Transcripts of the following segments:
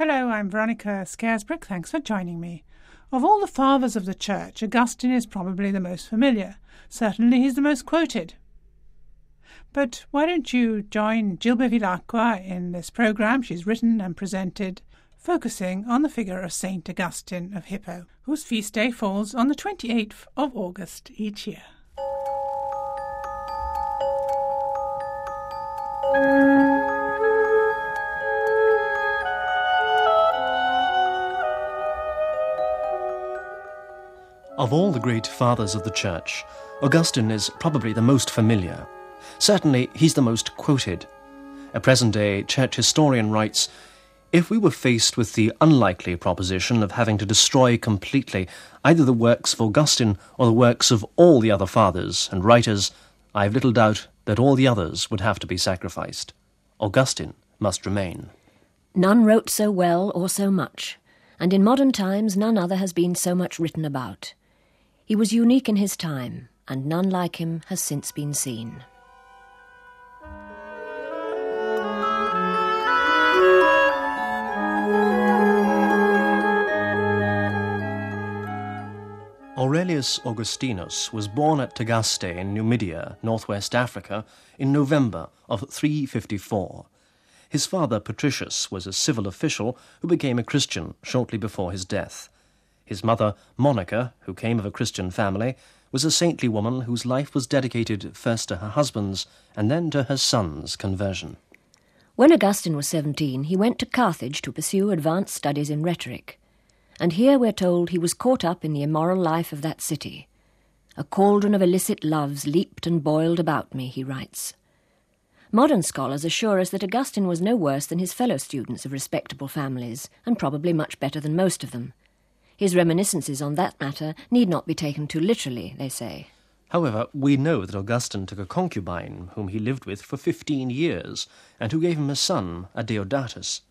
Hello, I'm Veronica Scaresbrook. Thanks for joining me. Of all the fathers of the Church, Augustine is probably the most familiar. Certainly he's the most quoted. But why don't you join Jill Bevilacqua in this programme she's written and presented, focusing on the figure of St. Augustine of Hippo, whose feast day falls on the 28th of August each year. Of all the great fathers of the Church, Augustine is probably the most familiar. Certainly, he's the most quoted. A present-day church historian writes, "If we were faced with the unlikely proposition of having to destroy completely either the works of Augustine or the works of all the other fathers and writers, I have little doubt that all the others would have to be sacrificed. Augustine must remain." None wrote so well or so much, and in modern times none other has been so much written about. He was unique in his time, and none like him has since been seen. Aurelius Augustinus was born at Tagaste in Numidia, northwest Africa, in November of 354. His father, Patricius, was a civil official who became a Christian shortly before his death. His mother, Monica, who came of a Christian family, was a saintly woman whose life was dedicated first to her husband's and then to her son's conversion. When Augustine was 17, he went to Carthage to pursue advanced studies in rhetoric. And here we're told he was caught up in the immoral life of that city. "A cauldron of illicit loves leaped and boiled about me," he writes. Modern scholars assure us that Augustine was no worse than his fellow students of respectable families, and probably much better than most of them. His reminiscences on that matter need not be taken too literally, they say. However, we know that Augustine took a concubine whom he lived with for 15 years, and who gave him a son, Adeodatus.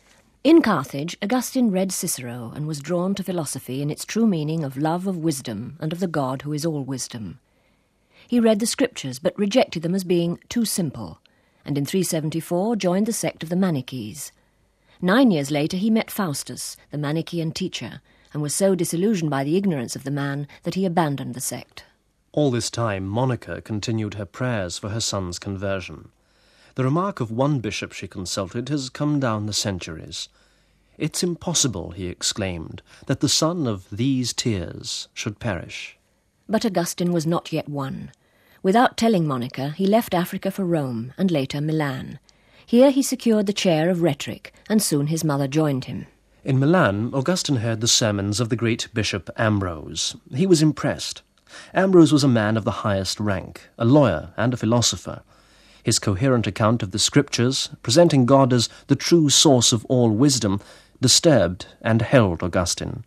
In Carthage, Augustine read Cicero and was drawn to philosophy in its true meaning of love of wisdom and of the God who is all wisdom. He read the scriptures but rejected them as being too simple, and in 374 joined the sect of the Manichees. 9 years later he met Faustus, the Manichean teacher, and was so disillusioned by the ignorance of the man that he abandoned the sect. All this time, Monica continued her prayers for her son's conversion. The remark of one bishop she consulted has come down the centuries. "It's impossible," he exclaimed, "that the son of these tears should perish." But Augustine was not yet won. Without telling Monica, he left Africa for Rome and later Milan. Here he secured the chair of rhetoric, and soon his mother joined him. In Milan, Augustine heard the sermons of the great Bishop Ambrose. He was impressed. Ambrose was a man of the highest rank, a lawyer and a philosopher. His coherent account of the Scriptures, presenting God as the true source of all wisdom, disturbed and held Augustine.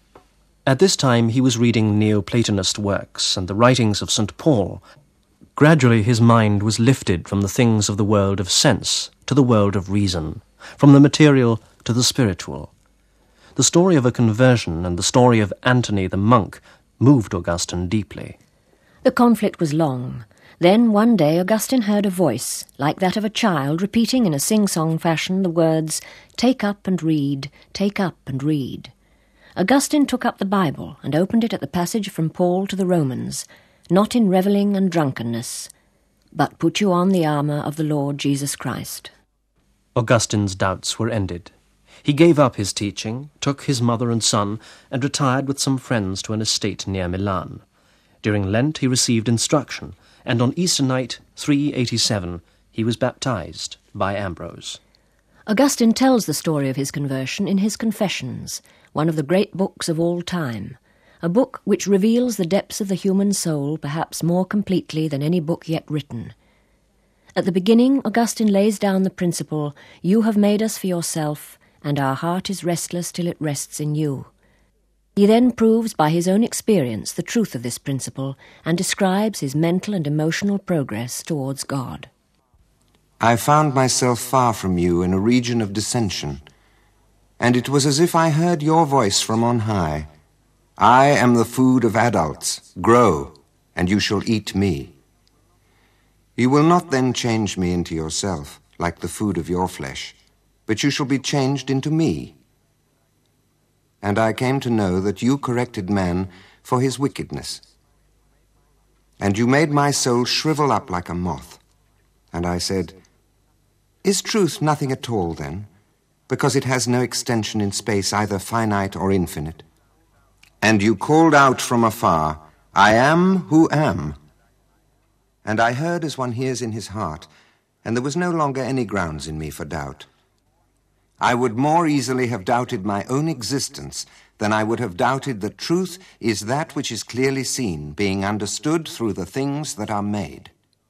At this time he was reading Neoplatonist works and the writings of St. Paul. Gradually his mind was lifted from the things of the world of sense to the world of reason, from the material to the spiritual. The story of a conversion and the story of Antony the monk moved Augustine deeply. The conflict was long. Then one day Augustine heard a voice, like that of a child, repeating in a sing-song fashion the words, "Take up and read, take up and read." Augustine took up the Bible and opened it at the passage from Paul to the Romans, "Not in revelling and drunkenness, but put you on the armour of the Lord Jesus Christ." Augustine's doubts were ended. He gave up his teaching, took his mother and son, and retired with some friends to an estate near Milan. During Lent he received instruction, and on Easter night, 387, he was baptized by Ambrose. Augustine tells the story of his conversion in his Confessions, one of the great books of all time, a book which reveals the depths of the human soul perhaps more completely than any book yet written. At the beginning, Augustine lays down the principle, "You have made us for yourself, and our heart is restless till it rests in you." He then proves by his own experience the truth of this principle and describes his mental and emotional progress towards God. "I found myself far from you in a region of dissension, and it was as if I heard your voice from on high. I am the food of adults. Grow, and you shall eat me. You will not then change me into yourself, like the food of your flesh, but you shall be changed into me. And I came to know that you corrected man for his wickedness. And you made my soul shrivel up like a moth. And I said, is truth nothing at all, then, because it has no extension in space, either finite or infinite? And you called out from afar, I am who am. And I heard as one hears in his heart, and there was no longer any grounds in me for doubt. I would more easily have doubted my own existence than I would have doubted that truth is that which is clearly seen, being understood through the things that are made.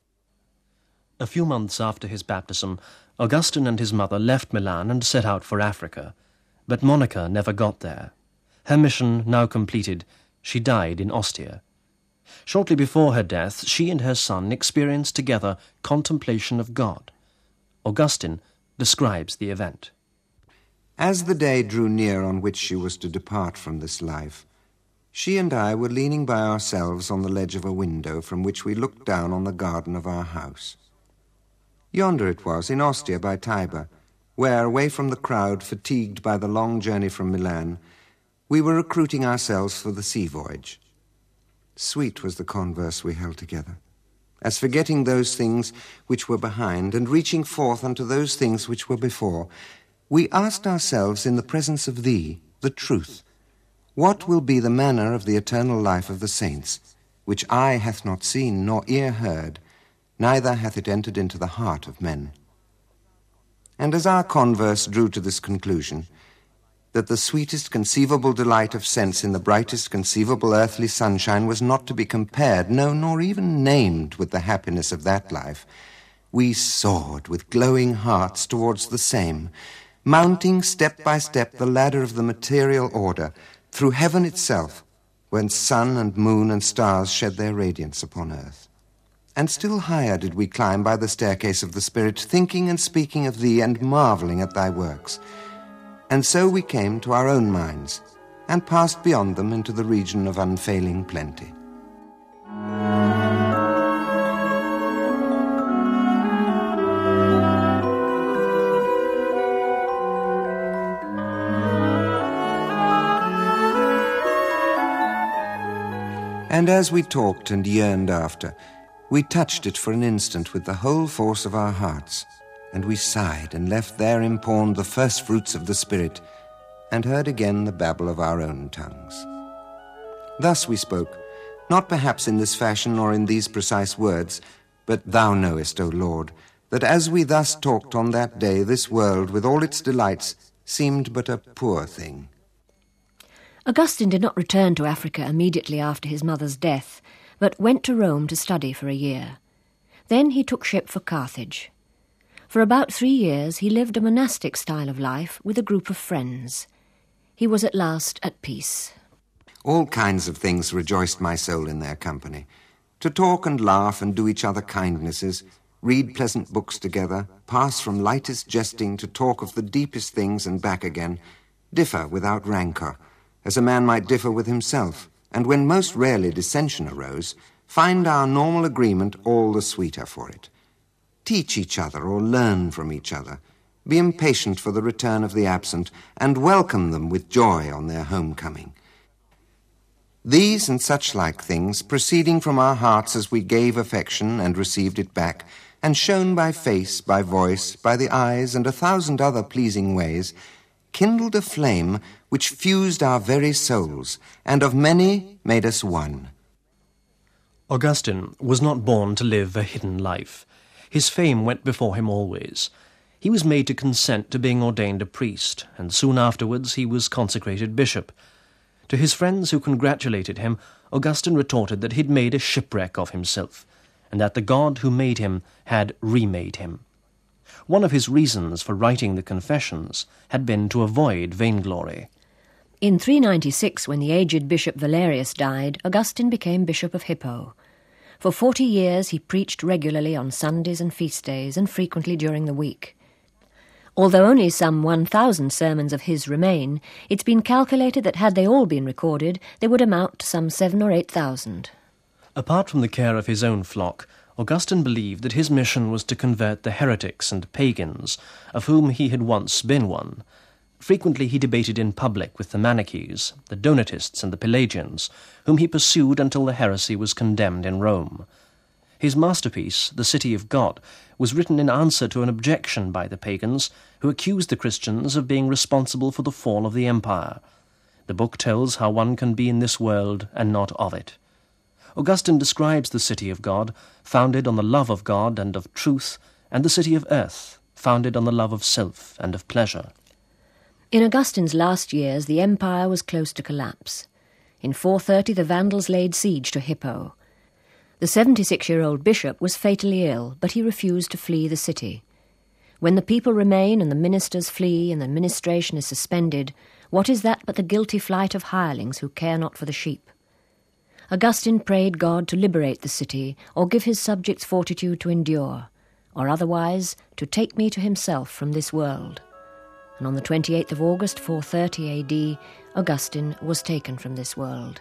A few months after his baptism, Augustine and his mother left Milan and set out for Africa. But Monica never got there. Her mission now completed, she died in Ostia. Shortly before her death, she and her son experienced together contemplation of God. Augustine describes the event. As the day drew near on which she was to depart from this life, she and I were leaning by ourselves on the ledge of a window from which we looked down on the garden of our house. Yonder it was, in Ostia by Tiber, where, away from the crowd, fatigued by the long journey from Milan, we were recruiting ourselves for the sea voyage. Sweet was the converse we held together, as forgetting those things which were behind, and reaching forth unto those things which were before, we asked ourselves in the presence of thee, the truth, what will be the manner of the eternal life of the saints, which eye hath not seen, nor ear heard, neither hath it entered into the heart of men. And as our converse drew to this conclusion, that the sweetest conceivable delight of sense in the brightest conceivable earthly sunshine was not to be compared, no, nor even named with the happiness of that life, we soared with glowing hearts towards the same, mounting step by step the ladder of the material order, through heaven itself, when sun and moon and stars shed their radiance upon earth. And still higher did we climb by the staircase of the Spirit, thinking and speaking of thee and marveling at thy works. And so we came to our own minds, and passed beyond them into the region of unfailing plenty. And as we talked and yearned after, we touched it for an instant with the whole force of our hearts, and we sighed and left therein pawned the first fruits of the Spirit, and heard again the babble of our own tongues. Thus we spoke, not perhaps in this fashion nor in these precise words, but thou knowest, O Lord, that as we thus talked on that day, this world, with all its delights, seemed but a poor thing. Augustine did not return to Africa immediately after his mother's death, but went to Rome to study for a year. Then he took ship for Carthage. For about 3 years he lived a monastic style of life with a group of friends. He was at last at peace. All kinds of things rejoiced my soul in their company. To talk and laugh and do each other kindnesses, read pleasant books together, pass from lightest jesting to talk of the deepest things and back again, differ without rancour, as a man might differ with himself, and when most rarely dissension arose, find our normal agreement all the sweeter for it. Teach each other or learn from each other, be impatient for the return of the absent, and welcome them with joy on their homecoming. These and such like things, proceeding from our hearts as we gave affection and received it back, and shown by face, by voice, by the eyes, and 1,000 other pleasing ways, kindled a flame which fused our very souls, and of many made us one. Augustine was not born to live a hidden life. His fame went before him always. He was made to consent to being ordained a priest, and soon afterwards he was consecrated bishop. To his friends who congratulated him, Augustine retorted that he'd made a shipwreck of himself, and that the God who made him had remade him. One of his reasons for writing the Confessions had been to avoid vainglory. In 396, when the aged Bishop Valerius died, Augustine became Bishop of Hippo. For 40 years he preached regularly on Sundays and feast days, and frequently during the week. Although only some 1,000 sermons of his remain, it's been calculated that had they all been recorded, they would amount to some 7,000 or 8,000. Apart from the care of his own flock, Augustine believed that his mission was to convert the heretics and pagans, of whom he had once been one. Frequently he debated in public with the Manichees, the Donatists and the Pelagians, whom he pursued until the heresy was condemned in Rome. His masterpiece, The City of God, was written in answer to an objection by the pagans, who accused the Christians of being responsible for the fall of the empire. The book tells how one can be in this world and not of it. Augustine describes the city of God, founded on the love of God and of truth, and the city of earth, founded on the love of self and of pleasure. In Augustine's last years, the empire was close to collapse. In 430, the Vandals laid siege to Hippo. The 76-year-old bishop was fatally ill, but he refused to flee the city. When the people remain and the ministers flee and the administration is suspended, what is that but the guilty flight of hirelings who care not for the sheep? Augustine prayed God to liberate the city, or give his subjects fortitude to endure, or otherwise to take me to himself from this world. And on the 28th of August, 430 AD, Augustine was taken from this world.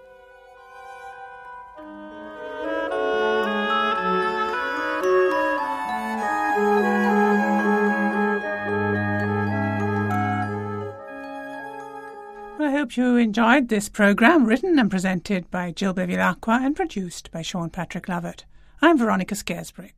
I hope you enjoyed this programme, written and presented by Jill Bevilacqua and produced by Sean Patrick Lovett. I'm Veronica Scaresbrick.